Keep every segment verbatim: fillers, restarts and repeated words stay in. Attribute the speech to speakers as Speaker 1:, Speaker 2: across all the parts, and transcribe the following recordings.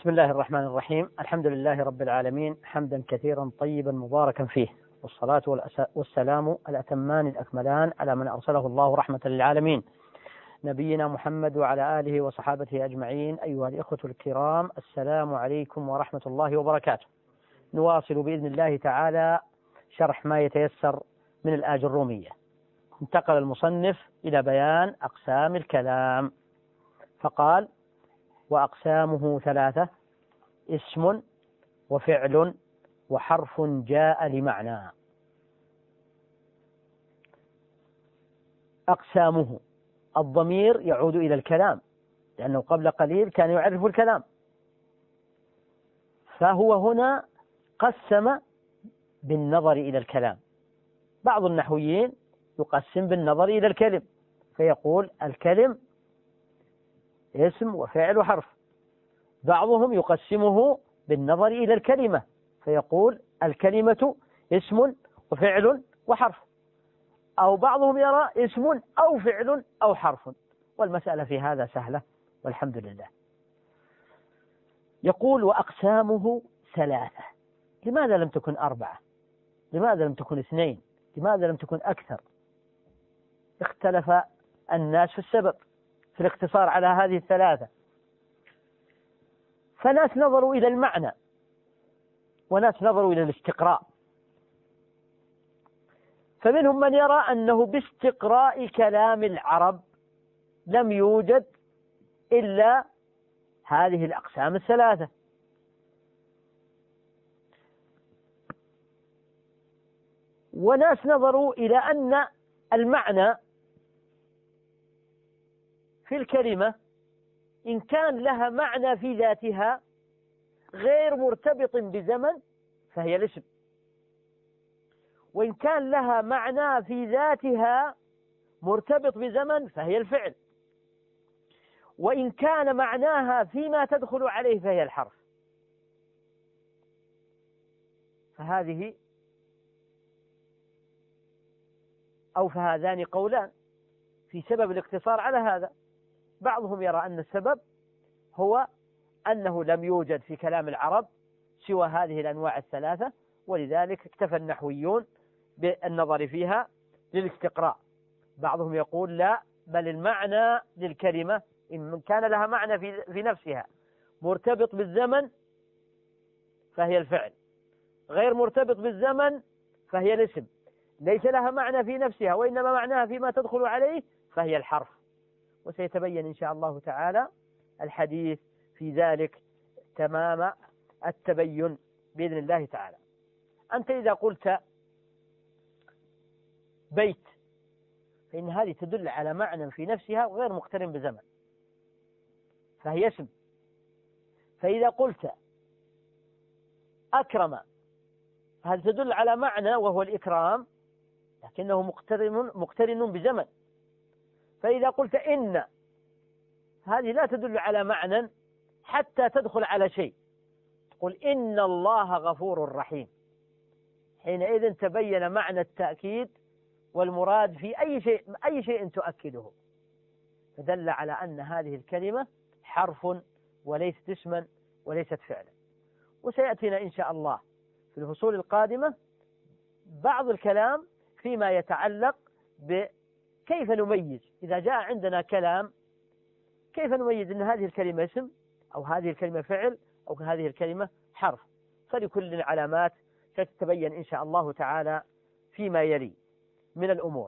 Speaker 1: بسم الله الرحمن الرحيم. الحمد لله رب العالمين، حمدا كثيرا طيبا مباركا فيه، والصلاة والسلام الأتمان الأكملان على من أرسله الله رحمة للعالمين، نبينا محمد وعلى آله وصحابته أجمعين. أيها الإخوة الكرام، السلام عليكم ورحمة الله وبركاته. نواصل بإذن الله تعالى شرح ما يتيسر من الآج الرومية. انتقل المصنف إلى بيان أقسام الكلام فقال: وأقسامه ثلاثة: اسم وفعل وحرف جاء لمعنى. أقسامه، الضمير يعود إلى الكلام، لأنه قبل قليل كان يعرف الكلام، فهو هنا قسم بالنظر إلى الكلام. بعض النحويين يقسم بالنظر إلى الكلم، فيقول الكلم اسم وفعل وحرف. بعضهم يقسمه بالنظر إلى الكلمة، فيقول الكلمة اسم وفعل وحرف. أو بعضهم يرى اسم أو فعل أو حرف، والمسألة في هذا سهلة والحمد لله. يقول: وأقسامه ثلاثة. لماذا لم تكن أربعة؟ لماذا لم تكن اثنين؟ لماذا لم تكن أكثر؟ اختلف الناس في السبب في الاقتصار على هذه الثلاثة. فناس نظروا إلى المعنى، وناس نظروا إلى الاستقراء. فمنهم من يرى أنه باستقراء كلام العرب لم يوجد إلا هذه الأقسام الثلاثة. وناس نظروا إلى أن المعنى في الكلمة إن كان لها معنى في ذاتها غير مرتبط بزمن فهي الاسم، وإن كان لها معنى في ذاتها مرتبط بزمن فهي الفعل، وإن كان معناها فيما تدخل عليه فهي الحرف. فهذه أو فهذان قولان في سبب الاقتصار على هذا. بعضهم يرى أن السبب هو أنه لم يوجد في كلام العرب سوى هذه الأنواع الثلاثة، ولذلك اكتفى النحويون بالنظر فيها للاستقراء. بعضهم يقول لا، بل المعنى للكلمة إن كان لها معنى في, في نفسها مرتبط بالزمن فهي الفعل، غير مرتبط بالزمن فهي الاسم، ليس لها معنى في نفسها وإنما معناها فيما تدخل عليه فهي الحرف. وسيتبين إن شاء الله تعالى الحديث في ذلك تمام التبين بإذن الله تعالى. أنت إذا قلت بيت فإن هذه تدل على معنى في نفسها وغير مقترن بزمن فهي اسم. فإذا قلت أكرم هذا تدل على معنى وهو الإكرام، لكنه مقترن مقترن بزمن. فإذا قلت إن هذه لا تدل على معنى حتى تدخل على شيء، تقول إن الله غفور رحيم، حينئذ تبين معنى التأكيد والمراد في أي شيء أي شيء تؤكده، فدل على أن هذه الكلمة حرف وليست اسما وليست فعلا. وسيأتينا إن شاء الله في الفصول القادمة بعض الكلام فيما يتعلق بكيف نميز إذا جاء عندنا كلام، كيف نميز أن هذه الكلمة اسم أو هذه الكلمة فعل أو هذه الكلمة حرف. فلكل علامات ستتبين إن شاء الله تعالى فيما يلي من الأمور.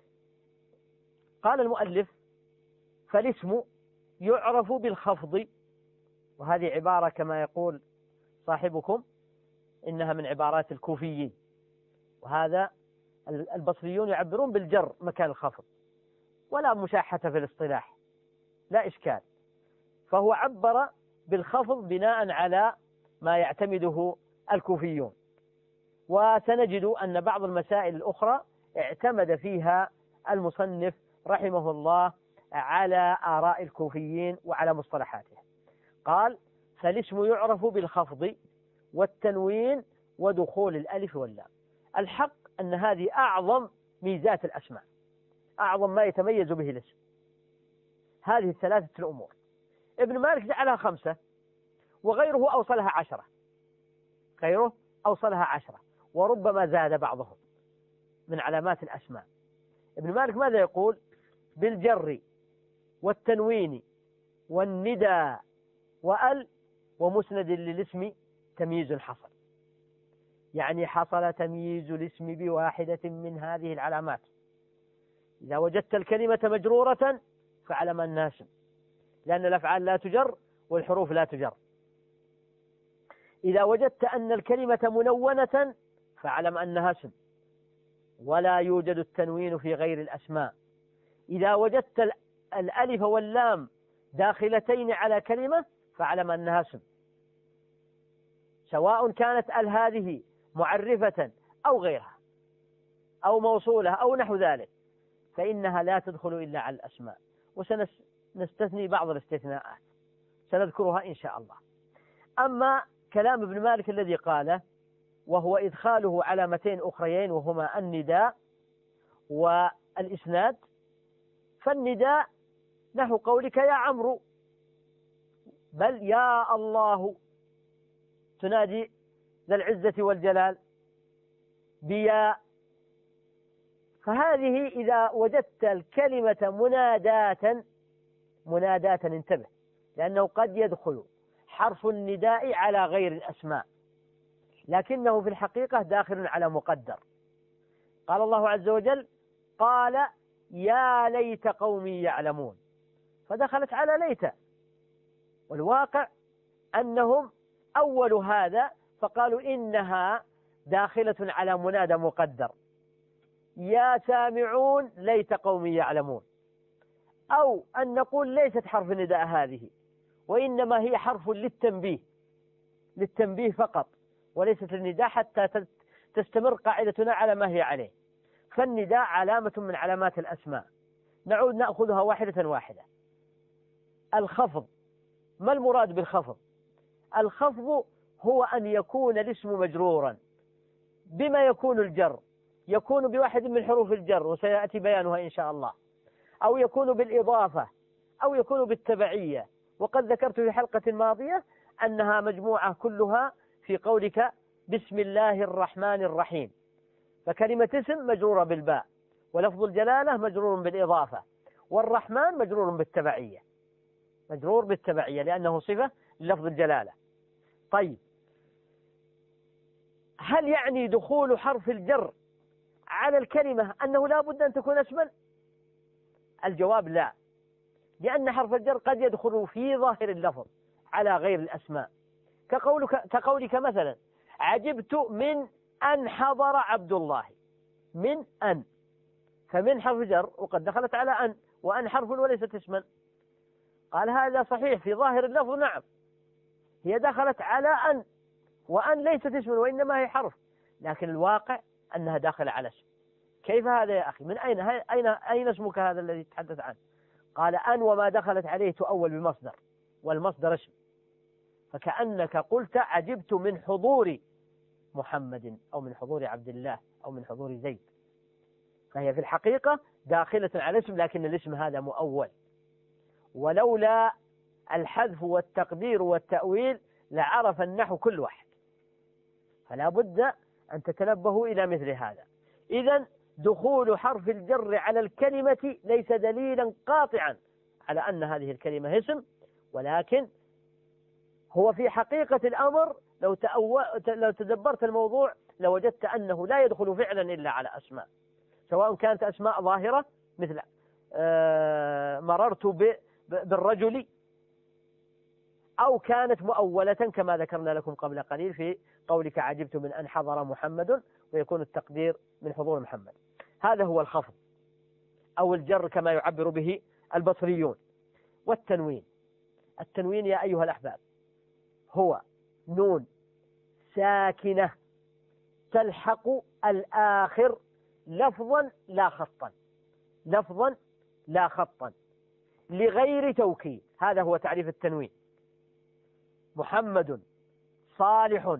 Speaker 1: قال المؤلف: فالاسم يعرف بالخفض. وهذه عبارة كما يقول صاحبكم إنها من عبارات الكوفيين، وهذا البصريون يعبرون بالجر مكان الخفض، ولا مشاحة في الاصطلاح، لا إشكال. فهو عبر بالخفض بناء على ما يعتمده الكوفيون. وسنجد أن بعض المسائل الأخرى اعتمد فيها المصنف رحمه الله على آراء الكوفيين وعلى مصطلحاته. قال: فالاسم يعرف بالخفض والتنوين ودخول الألف واللام. الحق أن هذه أعظم ميزات الأسماء، أعظم ما يتميز به الاسم، هذه الثلاثة الأمور. ابن مالك جعلها خمسة، وغيره أوصلها عشرة، غيره أوصلها عشرة، وربما زاد بعضهم من علامات الأسماء. ابن مالك ماذا يقول؟ بالجر والتنوين والندى وأل ومسند للاسم تمييز حصل، يعني حصل تمييز الاسم بواحدة من هذه العلامات. إذا وجدت الكلمة مجرورة فاعلم أنها اسم، لأن الأفعال لا تجر والحروف لا تجر. إذا وجدت أن الكلمة منونة فاعلم أنها اسم، ولا يوجد التنوين في غير الأسماء. إذا وجدت الألف واللام داخلتين على كلمة فاعلم أنها اسم، سواء كانت ال هذه معرفة أو غيرها أو موصولة أو نحو ذلك، فإنها لا تدخل إلا على الأسماء. وسنستثني بعض الاستثناءات سنذكرها إن شاء الله. أما كلام ابن مالك الذي قاله وهو إدخاله علامتين أخريين وهما النداء والإسناد، فالنداء نحو قولك يا عمرو، بل يا الله تنادي ذا العزة والجلال بيا. فهذه إذا وجدت الكلمة مناداة مناداة انتبه، لأنه قد يدخل حرف النداء على غير الأسماء، لكنه في الحقيقة داخل على مقدر. قال الله عز وجل قال يا ليت قومي يعلمون، فدخلت على ليت، والواقع أنهم أول هذا فقالوا إنها داخلة على منادى مقدر، يا سامعون ليت قومي يعلمون. أو أن نقول ليست حرف النداء هذه، وإنما هي حرف للتنبيه، للتنبيه فقط، وليست النداء حتى تستمر قاعدتنا على ما هي عليه. فالنداء علامة من علامات الأسماء. نعود نأخذها واحدة واحدة. الخفض، ما المراد بالخفض؟ الخفض هو أن يكون الاسم مجرورا. بما يكون الجر؟ يكون بواحد من حروف الجر وسيأتي بيانها إن شاء الله، أو يكون بالإضافة، أو يكون بالتبعية. وقد ذكرت في حلقة ماضية أنها مجموعة كلها في قولك بسم الله الرحمن الرحيم، فكلمة اسم مجرورة بالباء، ولفظ الجلالة مجرور بالإضافة، والرحمن مجرور بالتبعية، مجرور بالتبعية لأنه صفة للفظ الجلالة. طيب، هل يعني دخول حرف الجر على الكلمة أنه لا بد أن تكون اسما؟ الجواب لا، لأن حرف الجر قد يدخل في ظاهر اللفظ على غير الأسماء، كقولك, كقولك مثلا عجبت من أن حضر عبد الله، من أن، فمن حرف جر وقد دخلت على أن، وأن حرف وليست اسما. قال هذا صحيح في ظاهر اللفظ، نعم هي دخلت على أن، وأن ليست اسما وإنما هي حرف، لكن الواقع أنها داخلة على اسم. كيف هذا يا أخي؟ من أين أين أين اسمك هذا الذي تحدث عنه؟ قال أن وما دخلت عليه تؤول بمصدر، والمصدر اسم، فكأنك قلت عجبت من حضور محمد أو من حضور عبد الله أو من حضور زيد، فهي في الحقيقة داخلة على اسم، لكن الاسم هذا مؤول. ولولا الحذف والتقدير والتأويل لعرف النحو كل واحد، فلا بد أن تتنبهوا إلى مثل هذا. إذن دخول حرف الجر على الكلمة ليس دليلا قاطعا على أن هذه الكلمة اسم، ولكن هو في حقيقة الأمر لو, تأو... لو تدبرت الموضوع لوجدت أنه لا يدخل فعلا إلا على أسماء، سواء كانت أسماء ظاهرة مثل آه مررت ب... بالرجل، أو كانت مؤولة كما ذكرنا لكم قبل قليل في قولك عجبت من أن حضر محمد، ويكون التقدير من حضور محمد. هذا هو الخفض أو الجر كما يعبر به البصريون. والتنوين، التنوين يا أيها الأحباب هو نون ساكنة تلحق الآخر لفظا لا خطا، لفظا لا خطا لغير توكيد. هذا هو تعريف التنوين. محمد، صالح،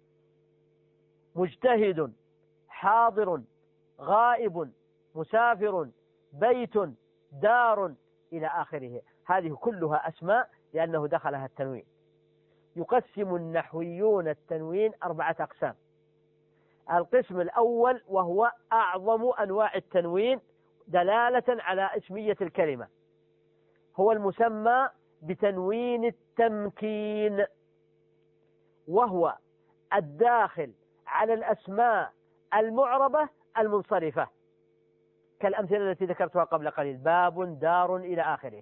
Speaker 1: مجتهد، حاضر، غائب، مسافر، بيت، دار، إلى آخره. هذه كلها أسماء لأنه دخلها التنوين. يقسم النحويون التنوين أربعة أقسام. القسم الأول وهو أعظم أنواع التنوين دلالة على اسمية الكلمة، هو المسمى بتنوين التمكين، وهو الداخل على الأسماء المعربة المنصرفة، كالأمثلة التي ذكرتها قبل قليل: باب، دار، إلى آخره.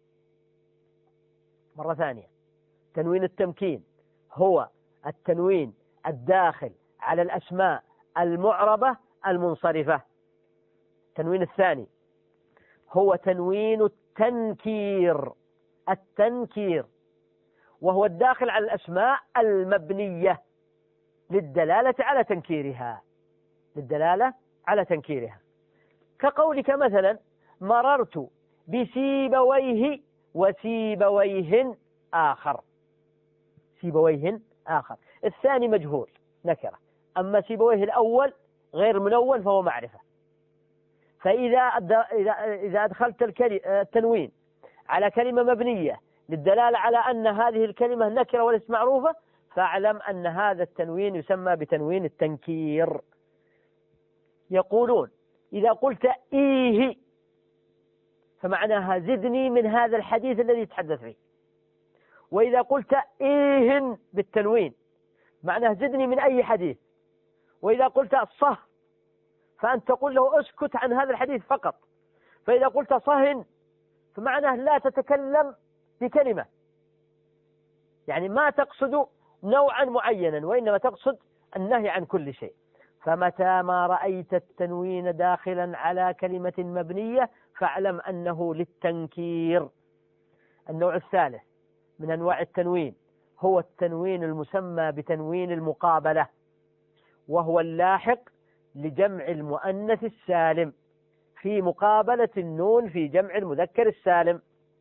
Speaker 1: مرة ثانية، تنوين التمكين هو التنوين الداخل على الأسماء المعربة المنصرفة. التنوين الثاني هو تنوين التنكير، التنكير وهو الداخل على الأسماء المبنية للدلالة على تنكيرها، للدلالة على تنكيرها، كقولك مثلا: مررت بسيبويه وسيبويه آخر. سيبويه آخر، الثاني مجهول نكرة، أما سيبويه الأول غير منون فهو معرفة. فإذا إذا أدخلت التنوين على كلمة مبنية للدلالة على أن هذه الكلمة نكرة وليست معروفة، فاعلم أن هذا التنوين يسمى بتنوين التنكير. يقولون: إذا قلت إيه فمعناها زدني من هذا الحديث الذي يتحدث فيه، وإذا قلت إيه بالتنوين معناه زدني من أي حديث، وإذا قلت صه فأنت تقول له اسكت عن هذا الحديث فقط، فإذا قلت صهن فمعناه لا تتكلم بكلمة، يعني ما تقصد نوعا معينا وإنما تقصد النهي عن كل شيء. فمتى ما رأيت التنوين داخلا على كلمة مبنية فاعلم أنه للتنكير. النوع الثالث من أنواع التنوين هو التنوين المسمى بتنوين المقابلة، وهو اللاحق لجمع المؤنث السالم في مقابلة النون في جمع المذكر السالم.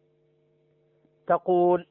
Speaker 1: تقول: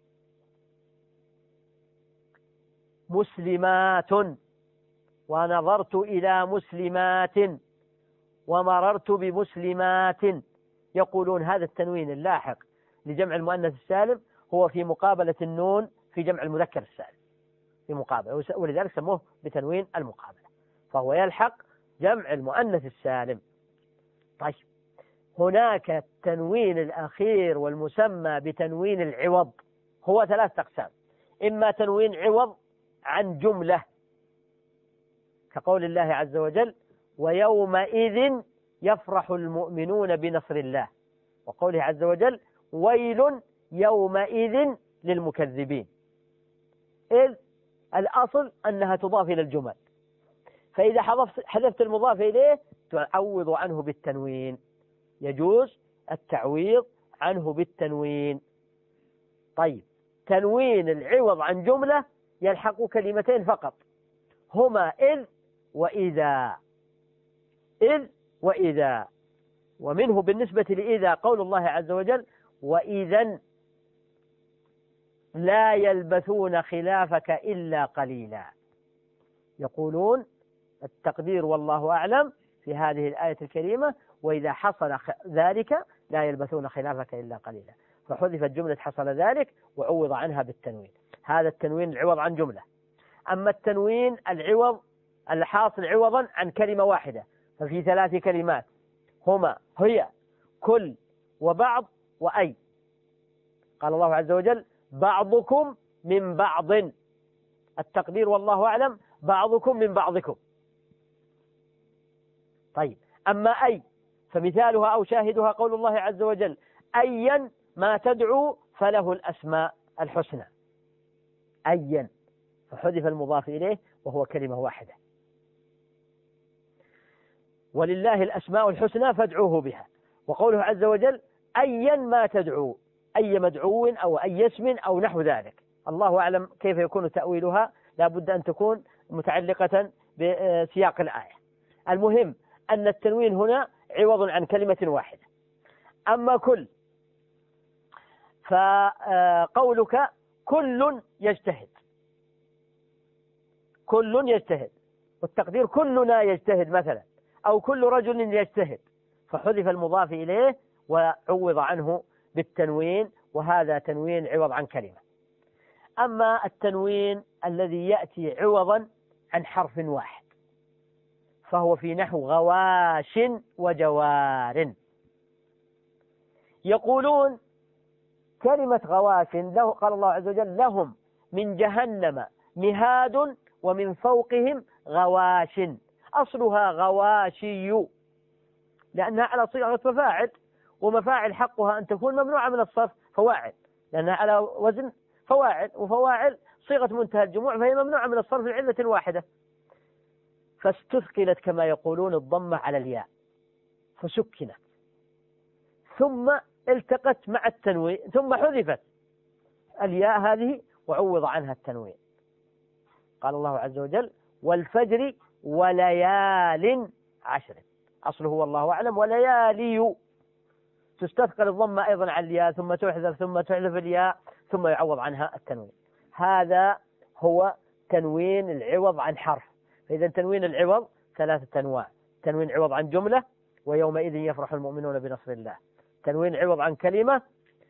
Speaker 1: مسلمات، ونظرت إلى مسلمات، ومررت بمسلمات. يقولون هذا التنوين اللاحق لجمع المؤنث السالم هو في مقابلة النون في جمع المذكر السالم، في مقابلة، ولذلك سموه بتنوين المقابلة، فهو يلحق جمع المؤنث السالم. طيب، هناك التنوين الأخير والمسمى بتنوين العوض، هو ثلاث أقسام: إما تنوين عوض عن جملة كقول الله عز وجل: ويومئذ يفرح المؤمنون بنصر الله، وقوله عز وجل: ويل يومئذ للمكذبين، إذ الأصل أنها تضاف إلى الجمل، فإذا حذفت المضاف إليه تعوض عنه بالتنوين، يجوز التعويض عنه بالتنوين. طيب، تنوين العوض عن جملة يلحق كلمتين فقط، هما إذ وإذا، إذ وإذا. ومنه بالنسبة لإذا قول الله عز وجل: وإذا لا يلبثون خلافك إلا قليلا. يقولون التقدير والله أعلم في هذه الآية الكريمة: وإذا حصل ذلك لا يلبثون خلافك إلا قليلا، فحذفت جملة حصل ذلك وعوض عنها بالتنوين. هذا التنوين العوض عن جملة. أما التنوين العوض الحاصل عوضا عن كلمة واحدة ففي ثلاث كلمات، هما هي كل وبعض وأي. قال الله عز وجل: بعضكم من بعض، التقدير والله أعلم بعضكم من بعضكم. طيب، أما أي فمثالها أو شاهدها قول الله عز وجل: أيا ما تدعو فله الأسماء الحسنى. أيا، فحذف المضاف إليه وهو كلمة واحدة. ولله الأسماء الحسنى فادعوه بها. وقوله عز وجل: أيا ما تدعو، أي مدعو أو أي اسم أو نحو ذلك، الله أعلم كيف يكون تأويلها، لا بد أن تكون متعلقة بسياق الآية. المهم أن التنوين هنا عوض عن كلمة واحدة. أما كل فقولك كل يجتهد، كل يجتهد، والتقدير كلنا يجتهد مثلا، أو كل رجل يجتهد، فحذف المضاف إليه وعوض عنه بالتنوين، وهذا تنوين عوض عن كلمة. أما التنوين الذي يأتي عوضا عن حرف واحد فهو في نحو غواش وجوار. يقولون كلمة غواش له قال الله عز وجل لهم من جهنم مهاد ومن فوقهم غواش، أصلها غواشي لأنها على صيغة مفاعل، ومفاعل حقها أن تكون ممنوعة من الصرف فواعل، لأنها على وزن فواعل، وفواعل صيغة منتهى الجموع فهي ممنوعة من الصرف لعلة واحدة، فاستثقلت كما يقولون الضمة على الياء فسكنت ثم التقت مع التنوين ثم حذفت الياء هذه وعوض عنها التنوين. قال الله عز وجل والفجر وليال عشر، أصله والله أعلم وليالي، تستثقل الضمة أيضا على الياء ثم تحذف ثم تحذف الياء ثم يعوض عنها التنوين. هذا هو تنوين العوض عن حرف. فإذا تنوين العوض ثلاثة أنواع: تنوين عوض عن جملة ويومئذ يفرح المؤمنون بنصر الله، تنوين عوض عن كلمة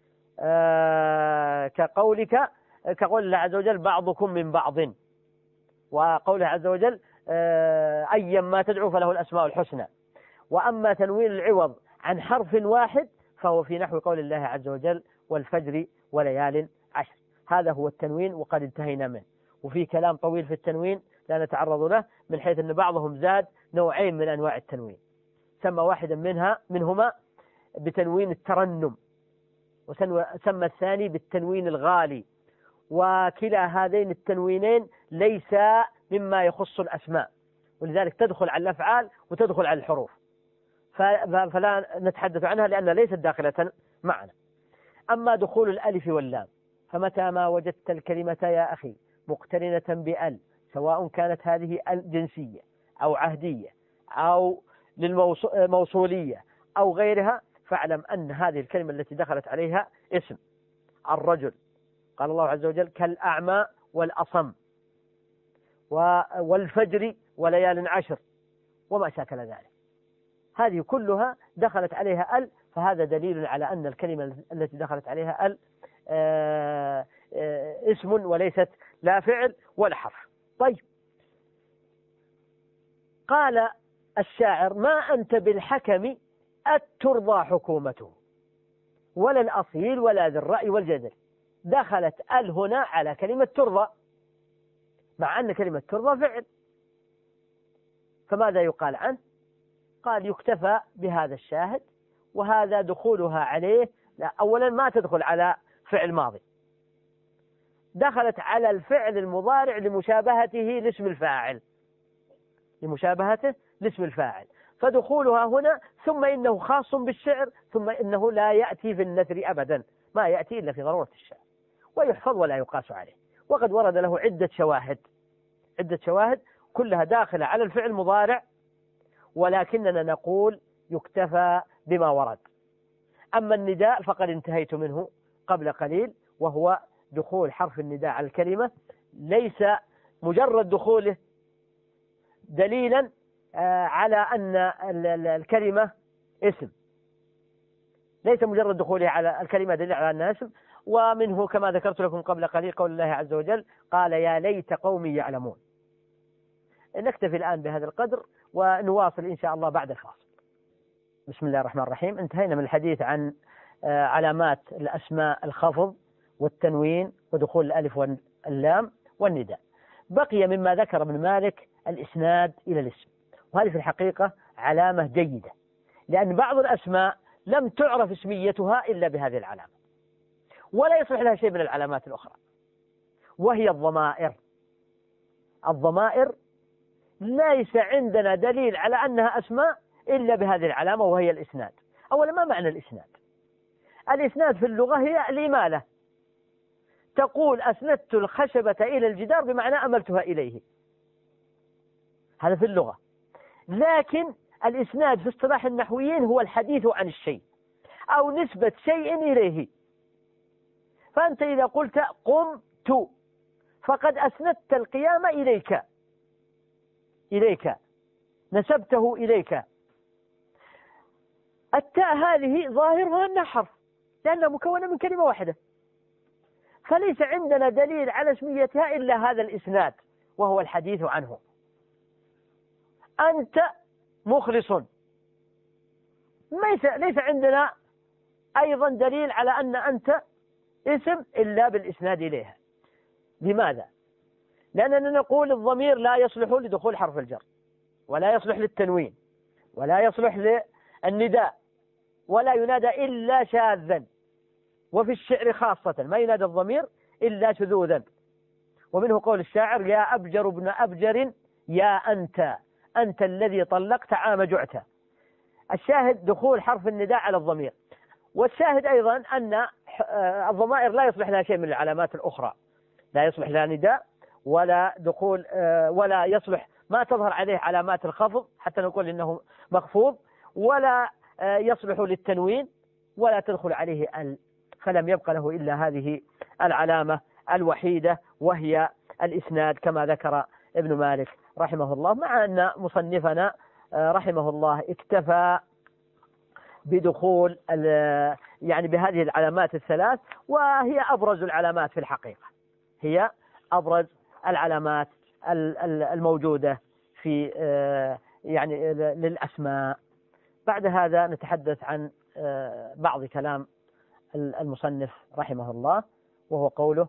Speaker 1: آه كقولك كقول الله عز وجل بعضكم من بعض، وقوله عز وجل آه أيا ما تدعو فله الأسماء الحسنى. وأما تنوين العوض عن حرف واحد فهو في نحو قول الله عز وجل والفجر وليال عشر. هذا هو التنوين وقد انتهينا منه. وفي كلام طويل في التنوين لا نتعرض له، من حيث أن بعضهم زاد نوعين من أنواع التنوين، سمى واحدا منها منهما بتنوين الترنم، وسمى الثاني بالتنوين الغالي، وكلا هذين التنوينين ليس مما يخص الأسماء، ولذلك تدخل على الأفعال وتدخل على الحروف، فلا نتحدث عنها لأنها ليست داخلة معنا. أما دخول الألف واللام فمتى ما وجدت الكلمة يا أخي مقترنة بأل، سواء كانت هذه الجنسية أو عهدية أو للموصولية أو غيرها، فاعلم أن هذه الكلمة التي دخلت عليها اسم. الرجل قال الله عز وجل كالأعمى والأصم، والفجر وليال عشر وما شاكل ذلك، هذه كلها دخلت عليها ال، فهذا دليل على أن الكلمة التي دخلت عليها ال آه آه اسم وليست لا فعل ولا حرف. طيب، قال الشاعر ما أنت بالحكم أترضى حكومته ولا الأصيل ولا ذي الرأي والجدل. دخلت ال هنا على كلمة ترضى، مع أن كلمة ترضى فعل، فماذا يقال عنه؟ قال يكتفى بهذا الشاهد، وهذا دخولها عليه لا، أولا ما تدخل على فعل ماضي، دخلت على الفعل المضارع لمشابهته لاسم الفاعل، لمشابهته لاسم الفاعل، فدخولها هنا. ثم إنه خاص بالشعر، ثم إنه لا يأتي في النثر أبدا، ما يأتي إلا في ضرورة الشعر، ويحفظ ولا يقاس عليه. وقد ورد له عدة شواهد عدة شواهد كلها داخلة على الفعل المضارع، ولكننا نقول يكتفى بما ورد. أما النداء فقد انتهيت منه قبل قليل، وهو دخول حرف النداء على الكلمة، ليس مجرد دخوله دليلا على أن الكلمة اسم، ليس مجرد دخوله على الكلمة دليل على أنها اسم. ومنه كما ذكرت لكم قبل قليل قول الله عز وجل قال يا ليت قومي يعلمون. نكتفي الآن بهذا القدر ونواصل إن شاء الله بعد الفاصل. بسم الله الرحمن الرحيم. انتهينا من الحديث عن علامات الأسماء الخفض والتنوين ودخول الألف واللام والنداء. بقي مما ذكر ابن مالك الإسناد إلى الاسم، وهذه في الحقيقة علامة جيدة، لأن بعض الأسماء لم تعرف اسميتها إلا بهذه العلامة، ولا يصلح لها شيء من العلامات الأخرى، وهي الضمائر. الضمائر ليس عندنا دليل على أنها أسماء إلا بهذه العلامة، وهي الإسناد. أولا، ما معنى الإسناد؟ الإسناد في اللغة هي الإمالة، تقول أسندت الخشبة إلى الجدار بمعنى أملتها إليه، هذا في اللغة. لكن الإسناد في اصطلاح النحويين هو الحديث عن الشيء أو نسبة شيء إليه. فأنت إذا قلت قمت فقد أسندت القيام إليك إليك نسبته إليك. التاء هذه ظاهرها أنها حرف لأنها مكونة من كلمة واحدة، فليس عندنا دليل على اسميتها إلا هذا الإسناد وهو الحديث عنه. أنت مخلص، ليس ليس عندنا أيضا دليل على أن أنت اسم إلا بالإسناد إليها. لماذا؟ لأننا نقول الضمير لا يصلح لدخول حرف الجر، ولا يصلح للتنوين، ولا يصلح للنداء، ولا ينادى إلا شاذا، وفي الشعر خاصة ما ينادى الضمير إلا شذوذا. ومنه قول الشاعر: يا أبجر ابن أبجر يا أنت، أنت الذي طلقت عام جعت. الشاهد دخول حرف النداء على الضمير. والشاهد أيضا أن الضمائر لا يصلح لها شيء من العلامات الأخرى، لا يصلح لها نداء ولا دخول ولا يصلح ما تظهر عليه علامات الخفض حتى نقول إنه مخفوض، ولا يصلح للتنوين، ولا تدخل عليه ال، فلم يبقى له إلا هذه العلامة الوحيدة وهي الإسناد كما ذكر ابن مالك رحمه الله، مع أن مصنفنا رحمه الله اكتفى بدخول يعني بهذه العلامات الثلاث، وهي أبرز العلامات في الحقيقة، هي أبرز العلامات الموجودة في يعني للأسماء. بعد هذا نتحدث عن بعض كلام المصنف رحمه الله، وهو قوله: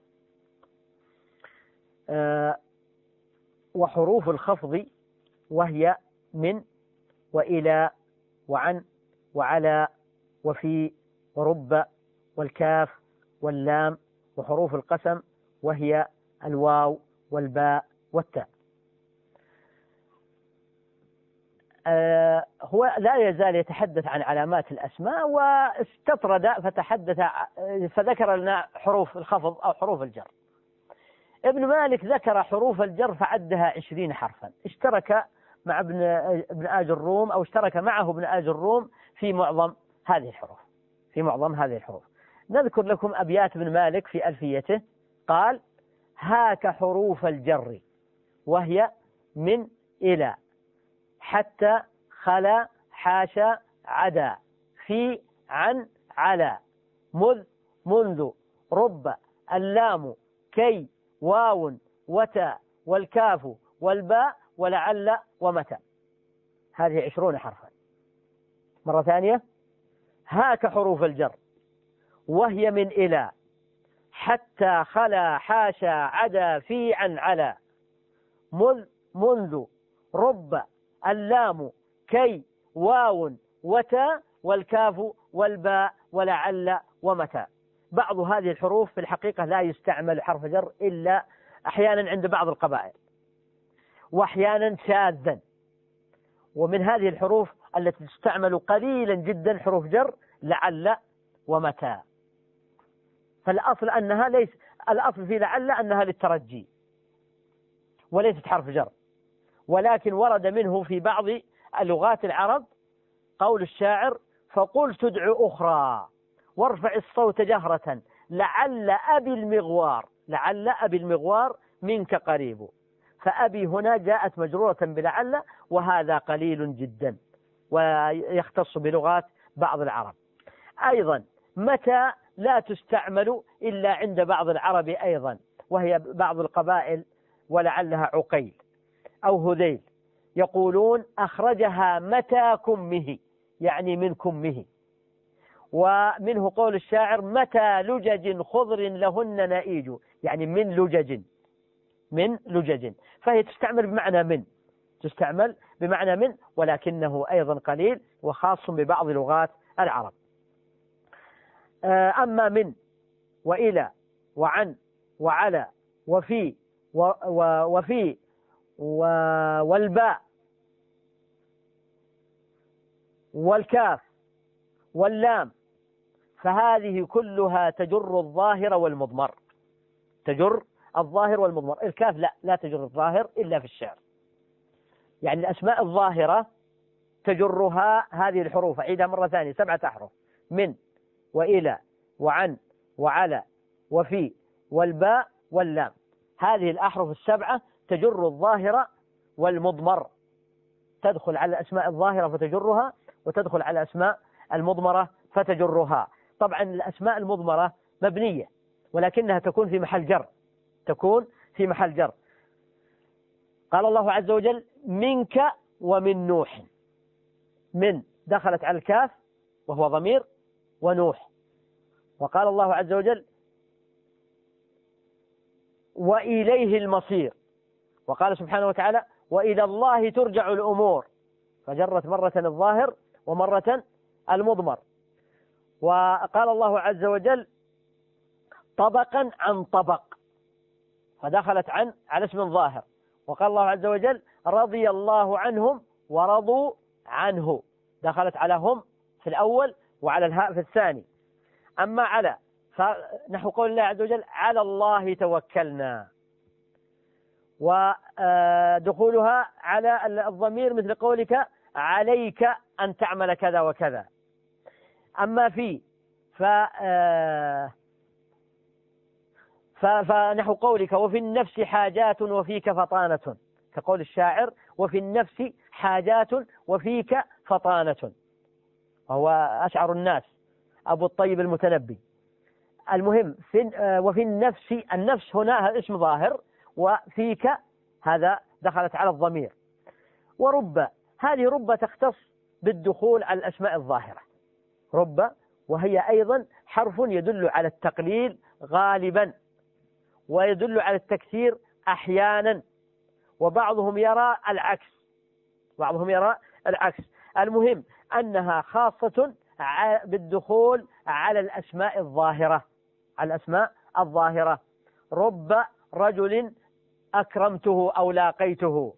Speaker 1: وحروف الخفض وهي من وإلى وعن وعلى وفي ورب والكاف واللام، وحروف القسم وهي الواو والباء والتاء. آه هو لا يزال يتحدث عن علامات الأسماء، واستطرد فتحدث فذكر لنا حروف الخفض أو حروف الجر. ابن مالك ذكر حروف الجر فعدها عشرين حرفا، اشترك مع ابن ابن آج الروم أو اشترك معه ابن آج الروم في معظم هذه الحروف في معظم هذه الحروف. نذكر لكم أبيات ابن مالك في ألفيته. قال: هاك حروف الجر وهي من إلى حتى خلا حاشا عدا في عن على مذ منذ رب اللام كي واو وتا والكاف والباء ولعل ومتى. هذه عشرون حرفا. مرة ثانية: هاك حروف الجر وهي من إلى حتى خلا حاشا عدا في عن على مذ منذ رب اللام كي واو وتا والكاف والباء ولعل ومتى. بعض هذه الحروف في الحقيقة لا يستعمل حرف جر إلا أحيانا عند بعض القبائل، وأحيانا شاذا. ومن هذه الحروف التي تستعمل قليلا جدا حروف جر لعل ومتى. فالأصل أنها ليس الأصل في لعل أنها للترجي وليست حرف جر، ولكن ورد منه في بعض لغات العرب قول الشاعر: فقل تدعو أخرى وارفع الصوت جهرة لعل أبي المغوار، لعل أبي المغوار منك قريب. فأبي هنا جاءت مجرورة بلعل، وهذا قليل جدا ويختص بلغات بعض العرب. أيضا متى لا تستعمل إلا عند بعض العرب أيضا، وهي بعض القبائل ولعلها عقيل أو هذيل، يقولون: أخرجها متى كمه، يعني من كمه. ومنه قول الشاعر: متى لجج خضر لهن نائج، يعني من لجج من لجج. فهي تستعمل بمعنى من تستعمل بمعنى من ولكنه أيضا قليل وخاص ببعض لغات العرب. أما من وإلى وعن وعلى وفي وفي والباء والكاف واللام فهذه كلها تجر الظاهر والمضمر، تجر الظاهر والمضمر. الكاف لا لا تجر الظاهر إلا في الشعر، يعني الأسماء الظاهرة تجرها هذه الحروف. أعيدها مرة ثانية: سبعة أحرف: من وإلى وعن وعلى وفي والباء واللام. هذه الأحرف السبعة تجر الظاهر والمضمر، تدخل على الأسماء الظاهرة فتجرها، وتدخل على الأسماء المضمرة فتجرها. طبعا الأسماء المضمرة مبنية، ولكنها تكون في محل جر، تكون في محل جر. قال الله عز وجل منك ومن نوح، من دخلت على الكاف وهو ضمير ونوح. وقال الله عز وجل وإليه المصير. وقال سبحانه وتعالى وإلى الله ترجع الأمور، فجرت مرة الظاهر ومرة المضمر. وقال الله عز وجل طبقا عن طبق، فدخلت عن على اسم ظاهر. وقال الله عز وجل رضي الله عنهم ورضوا عنه، دخلت على هم في الأول وعلى الهاء في الثاني. أما على فنحو قول الله عز وجل على الله توكلنا، ودخولها على الضمير مثل قولك عليك أن تعمل كذا وكذا. أما في ف فنحو قولك وفي النفس حاجات وفيك فطانة، كقول الشاعر وفي النفس حاجات وفيك فطانة، وهو أشعر الناس أبو الطيب المتنبي. المهم في وفي النفس، النفس هنا اسم ظاهر، وفيك هذا دخلت على الضمير. ورب، هذه رب تختص بالدخول على الأسماء الظاهرة، رب، وهي أيضا حرف يدل على التقليل غالبا ويدل على التكثير أحيانا، وبعضهم يرى العكس، بعضهم يرى العكس. المهم أنها خاصة بالدخول على الأسماء الظاهرة، على الأسماء الظاهرة. رب رجل أكرمته أو لاقيته.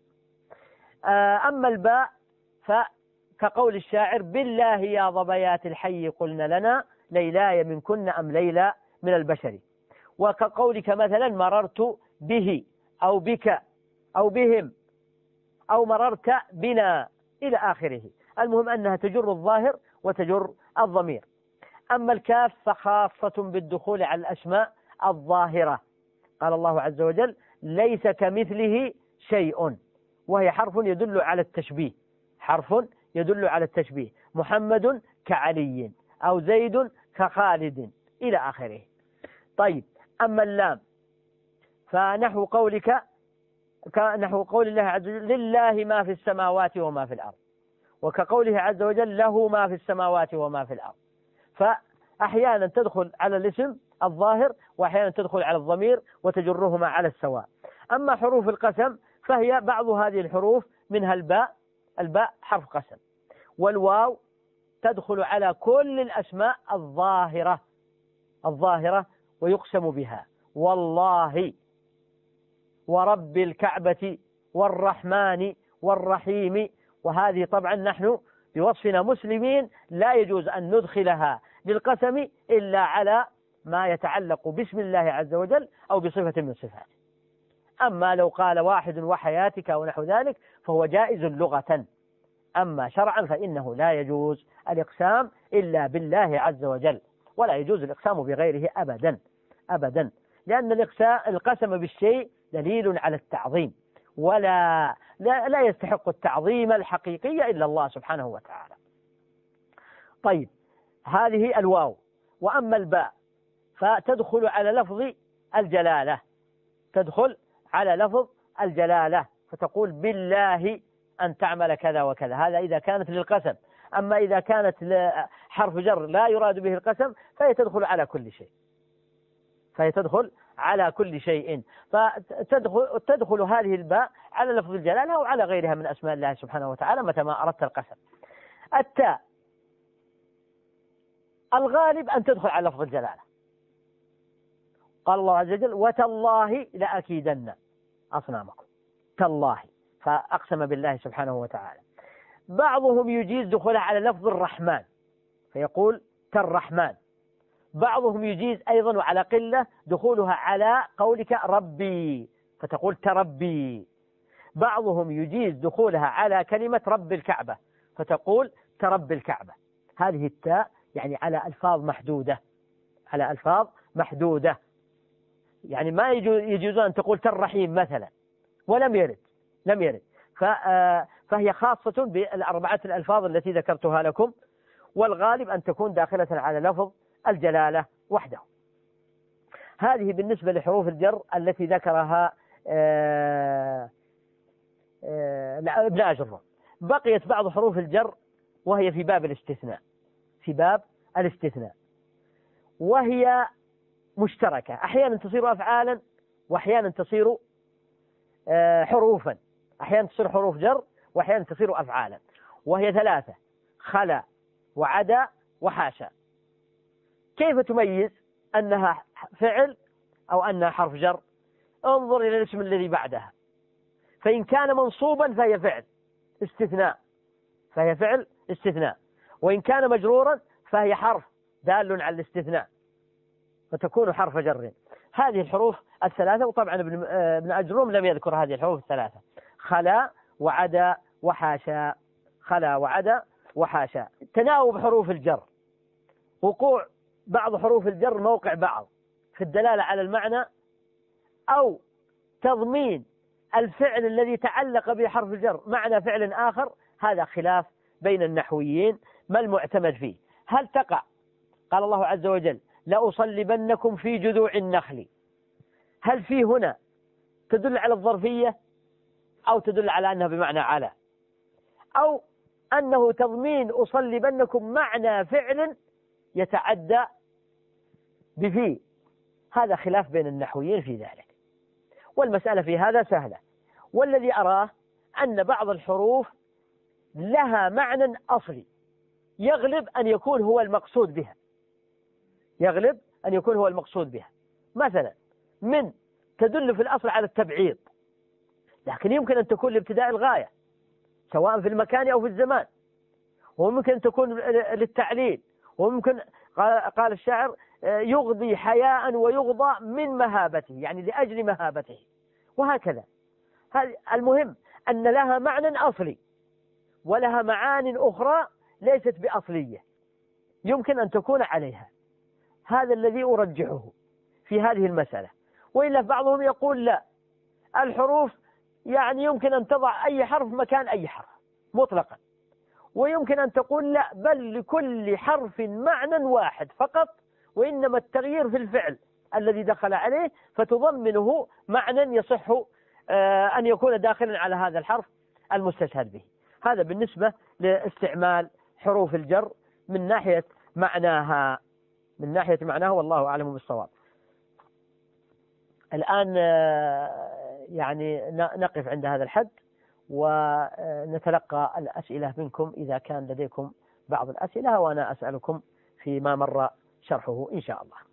Speaker 1: أما الباء فكقول الشاعر بالله يا ظبيات الحي قلنا لنا ليلاي منكن أم ليلى من البشر. وكقولك مثلا مررت به أو بك أو بهم أو مررت بنا إلى آخره. المهم أنها تجر الظاهر وتجر الضمير. أما الكاف فخاصة بالدخول على الأسماء الظاهرة. قال الله عز وجل ليس كمثله شيء، وهي حرف يدل على التشبيه، حرف يدل على التشبيه، محمد كعلي أو زيد كخالد إلى آخره. طيب أما اللام فنحو قولك نحو قول الله عز وجل لله ما في السماوات وما في الأرض، وكقوله عز وجل له ما في السماوات وما في الأرض. فأحيانا تدخل على الاسم الظاهر وأحيانا تدخل على الضمير وتجرهما على السواء. أما حروف القسم فهي بعض هذه الحروف، منها الباء، الباء حرف قسم، والواو تدخل على كل الأسماء الظاهرة الظاهرة ويقسم بها، والله ورب الكعبة والرحمن والرحيم. وهذه طبعا نحن بوصفنا مسلمين لا يجوز أن ندخلها للقسم إلا على ما يتعلق باسم الله عز وجل أو بصفة من صفاته. أما لو قال واحد وحياتك ونحو ذلك فهو جائز لغة، أما شرعا فإنه لا يجوز الإقسام إلا بالله عز وجل، ولا يجوز الإقسام بغيره أبدا أبدا، لأن القسم بالشيء دليل على التعظيم، ولا لا, لا يستحق التعظيم الحقيقي إلا الله سبحانه وتعالى. طيب هذه الواو. وأما الباء فتدخل على لفظ الجلالة، تدخل على لفظ الجلالة، فتقول بالله أن تعمل كذا وكذا، هذا إذا كانت للقسم. أما إذا كانت حرف جر لا يراد به القسم فهي تدخل على كل شيء، فهي تدخل على كل شيء. فتدخل تدخل هذه الباء على لفظ الجلالة وعلى غيرها من أسماء الله سبحانه وتعالى متى ما أردت القسم. التاء الغالب أن تدخل على لفظ الجلالة. قال الله عز وجل وتالله لأكيدن أصنامكم، تالله، فأقسم بالله سبحانه وتعالى. بعضهم يجيز دخولها على لفظ الرحمن فيقول كالرحمن، بعضهم يجيز أيضا وعلى قلة دخولها على قولك ربي فتقول تربي. بعضهم يجيز دخولها على كلمة رب الكعبة فتقول ترب الكعبة. هذه التاء يعني على ألفاظ محدودة، على ألفاظ محدودة، يعني ما يجوز أن تقول ترحيم مثلا، ولم يرد لم يرد فهي خاصة بالأربعة الألفاظ التي ذكرتها لكم، والغالب أن تكون داخلة على لفظ الجلالة وحده. هذه بالنسبة لحروف الجر التي ذكرها آه آه ابن أجرم. بقيت بعض حروف الجر وهي في باب الاستثناء، في باب الاستثناء، وهي مشتركة، أحيانا تصير أفعالا وأحيانا تصير آه حروفا، أحيانا تصير حروف جر وأحيانا تصير أفعالا، وهي ثلاثة: خلا وعدا وحاشا. كيف تميز أنها فعل أو أنها حرف جر؟ انظر إلى الاسم الذي بعدها، فإن كان منصوبا فهي فعل استثناء، فهي فعل استثناء، وإن كان مجرورا فهي حرف دال على الاستثناء فتكون حرف جر. هذه الحروف الثلاثة، وطبعا ابن أجروم لم يذكر هذه الحروف الثلاثة: خلا وعدا وحاشا، خلا وعدا وحاشا. تناوب حروف الجر، وقوع بعض حروف الجر موقع بعض في الدلالة على المعنى أو تضمين الفعل الذي تعلق بحرف الجر معنى فعل آخر، هذا خلاف بين النحويين ما المعتمد فيه. هل تقع؟ قال الله عز وجل: لأصلبنكم في جذوع النخل. هل في هنا تدل على الظرفية أو تدل على أنها بمعنى على، أو أنه تضمين أصلبنكم معنى فعل يتعدى بفي؟ هذا خلاف بين النحويين في ذلك، والمسألة في هذا سهلة. والذي أراه أن بعض الحروف لها معنى أصلي يغلب أن يكون هو المقصود بها، يغلب أن يكون هو المقصود بها. مثلا من تدل في الأصل على التبعيض، لكن يمكن أن تكون لابتداء الغاية سواء في المكان أو في الزمان، وممكن أن تكون للتعليل، وممكن قال الشاعر: يغضي حياء ويغضى من مهابته، يعني لأجل مهابته، وهكذا. المهم أن لها معنى أصلي ولها معان أخرى ليست بأصلية يمكن أن تكون عليها. هذا الذي أرجحه في هذه المسألة. وإلا بعضهم يقول لا، الحروف يعني يمكن أن تضع أي حرف مكان أي حرف مطلقا، ويمكن أن تقول لا، بل لكل حرف معنى واحد فقط، وإنما التغيير في الفعل الذي دخل عليه، فتضمنه معنى يصح أن يكون داخلا على هذا الحرف المستشهد به. هذا بالنسبة لاستعمال حروف الجر من ناحية معناها، من ناحية معناها، والله أعلم بالصواب. الآن يعني نقف عند هذا الحد، ونتلقى الأسئلة منكم إذا كان لديكم بعض الأسئلة، وأنا أسألكم فيما مر شرحه إن شاء الله.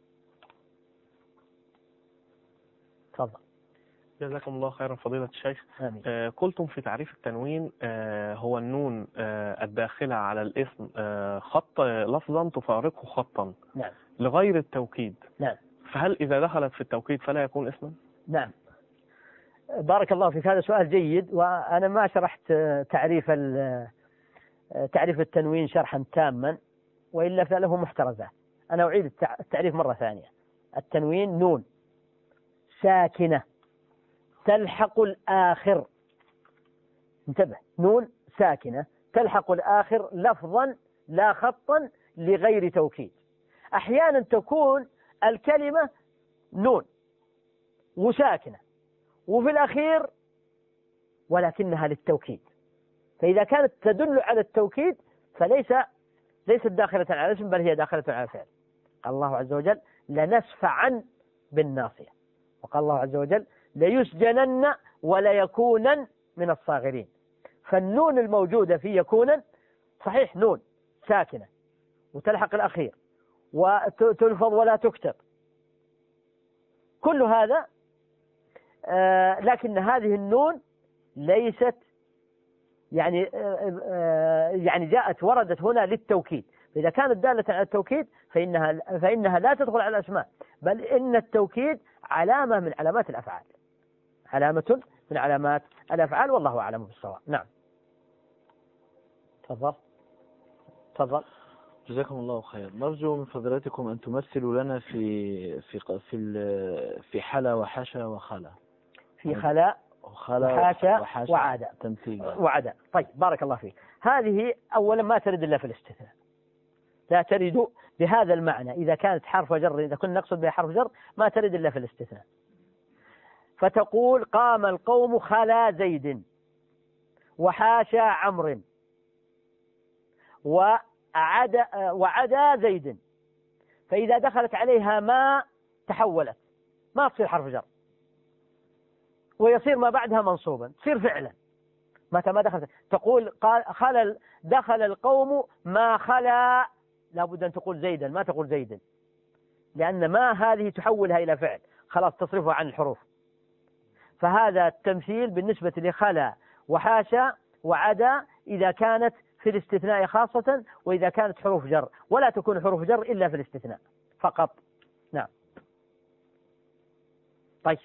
Speaker 1: تفضل.
Speaker 2: جزاكم الله خيرا فضيلة الشيخ.
Speaker 1: آمين.
Speaker 2: قلتم في تعريف التنوين آه هو النون آه الداخلة على الاسم آه خط لفظا تفارقه خطا.
Speaker 1: نعم.
Speaker 2: لغير التوكيد.
Speaker 1: نعم.
Speaker 2: فهل إذا دخلت في التوكيد فلا يكون اسما؟
Speaker 1: نعم. بارك الله فيك، هذا سؤال جيد، وأنا ما شرحت تعريف تعريف التنوين شرحا تاما، وإلا فله محترزات. أنا أعيد التعريف مرة ثانية. التنوين نون ساكنة تلحق الآخر، انتبه، نون ساكنة تلحق الآخر لفظا لا خطا لغير توكيد. أحيانا تكون الكلمة نون وساكنة وفي الأخير ولكنها للتوكيد، فإذا كانت تدل على التوكيد فليس ليست داخلة على الاسم، بل هي داخلة على الفعل. قال الله عز وجل: لنسفعا بالناصية، وقال الله عز وجل: ليسجنن وليكونن من الصاغرين. فالنون الموجودة في يكونا صحيح نون ساكنة وتلحق الأخير وتلفظ ولا تكتب، كل هذا، آه لكن هذه النون ليست يعني آه آه يعني جاءت وردت هنا للتوكيد. فإذا كانت دالة على التوكيد فإنها فإنها لا تدخل على الأسماء، بل إن التوكيد علامة من علامات الأفعال، علامة من علامات الأفعال، والله أعلم بالصواب. نعم. تفضل. تفضل.
Speaker 3: جزاكم الله خير. نرجو من فضلاتكم أن تمثلوا لنا في في في في حلا وحاشا وخلا.
Speaker 1: في خلا وحاشا وعدا.
Speaker 3: تمثيل
Speaker 1: وعدا. طيب، بارك الله فيك. هذه أولا ما ترد إلا في الاستثناء، لا ترد بهذا المعنى إذا كانت حرف جر، إذا كنا نقصد بها حرف جر ما ترد إلا في الاستثناء. فتقول قام القوم خلا زيد وحاشا عمرو وعدا وعدا زيد، فإذا دخلت عليها ما تحولت، ما تصير حرف جر ويصير ما بعدها منصوبا، تصير فعلا متى ما دخلت. تقول قال خلل دخل القوم ما خلا، لابد أن تقول زيدا، ما تقول زيدا، لأن ما هذه تحولها إلى فعل، خلاص تصرفها عن الحروف. فهذا التمثيل بالنسبة لخلا وحاشا وعدا إذا كانت في الاستثناء خاصة، وإذا كانت حروف جر، ولا تكون حروف جر إلا في الاستثناء فقط. نعم. طيب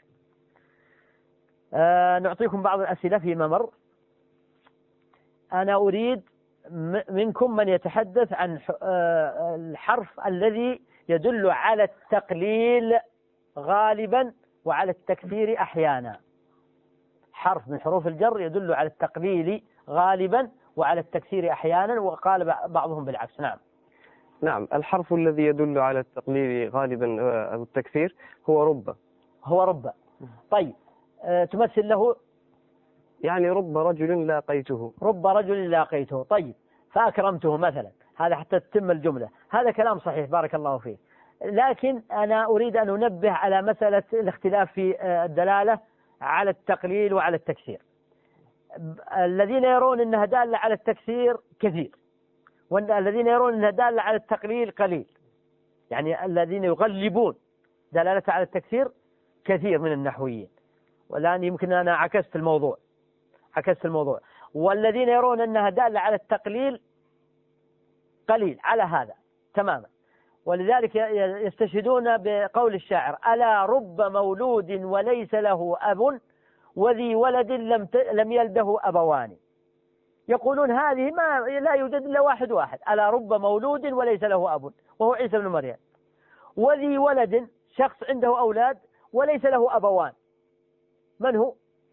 Speaker 1: آه نعطيكم بعض الأسئلة فيما مر. أنا أريد منكم من يتحدث عن الحرف الذي يدل على التقليل غالبا وعلى التكثير أحيانا. حرف من حروف الجر يدل على التقليل غالبا وعلى التكثير أحيانا، وقال بعضهم بالعكس. نعم.
Speaker 2: نعم، الحرف الذي يدل على التقليل غالبا أو التكثير هو رب.
Speaker 1: هو رب. طيب أه تمثل له
Speaker 2: يعني رب رجل لاقيته.
Speaker 1: رب رجل لاقيته. طيب فأكرمته مثلا، هذا حتى تتم الجملة، هذا كلام صحيح بارك الله فيه. لكن أنا أريد أن أنبه على مسألة الاختلاف في الدلالة على التقليل وعلى التكثير. الذين يرون أنها دالة على التكثير كثير، والذين يرون أنها دالة على التقليل قليل. يعني الذين يغلبون دلالتها على التكثير كثير من النحويين، والآن يمكن أنا عكست الموضوع عكست الموضوع والذين يرون أنها دالة على التقليل قليل على هذا تماما. ولذلك يستشهدون بقول الشاعر: ألا رب مولود وليس له أب وذي ولد لم لم يلده أبوان. يقولون هذه ما لا يوجد إلا واحد واحد، ألا رب مولود وليس له أب وهو عيسى بن مريم، وذي ولد شخص عنده أولاد وليس له أبوان. من هو؟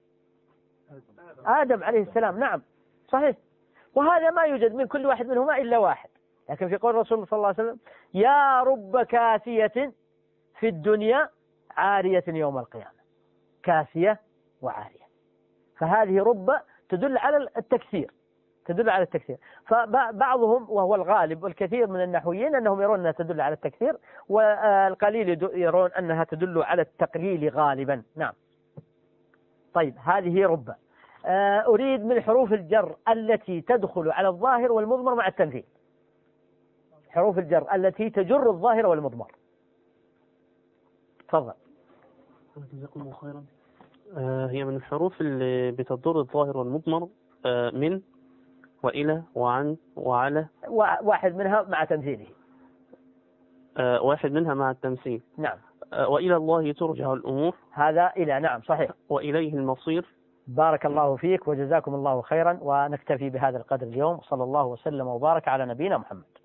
Speaker 1: آدم عليه السلام. نعم صحيح، وهذا ما يوجد من كل واحد منهما إلا واحد. لكن في قول الرسول صلى الله عليه وسلم: يا رب كاسية في الدنيا عارية يوم القيامة. كاسية وعارية، فهذه رب تدل على التكثير تدل على التكثير. فبعضهم وهو الغالب والكثير من النحويين أنهم يرون أنها تدل على التكثير، والقليل يرون أنها تدل على التقليل غالبا. نعم. طيب هذه رب. أريد من حروف الجر التي تدخل على الظاهر والمضمر مع التمثيل. حروف الجر التي تجر الظاهر والمضمر. تفضل.
Speaker 4: جزاكم الله خيرا. آه هي من الحروف اللي بتضر الظاهر والمضمر، آه من وإلى وعن وعلى.
Speaker 1: واحد منها مع تمثيله.
Speaker 4: آه واحد منها مع التمثيل.
Speaker 1: نعم.
Speaker 4: آه وإلى الله ترجع الأمور.
Speaker 1: هذا إلى. نعم صحيح.
Speaker 4: وإليه المصير.
Speaker 1: بارك الله فيك وجزاكم الله خيرا، ونكتفي بهذا القدر اليوم. صلى الله وسلم وبارك على نبينا محمد.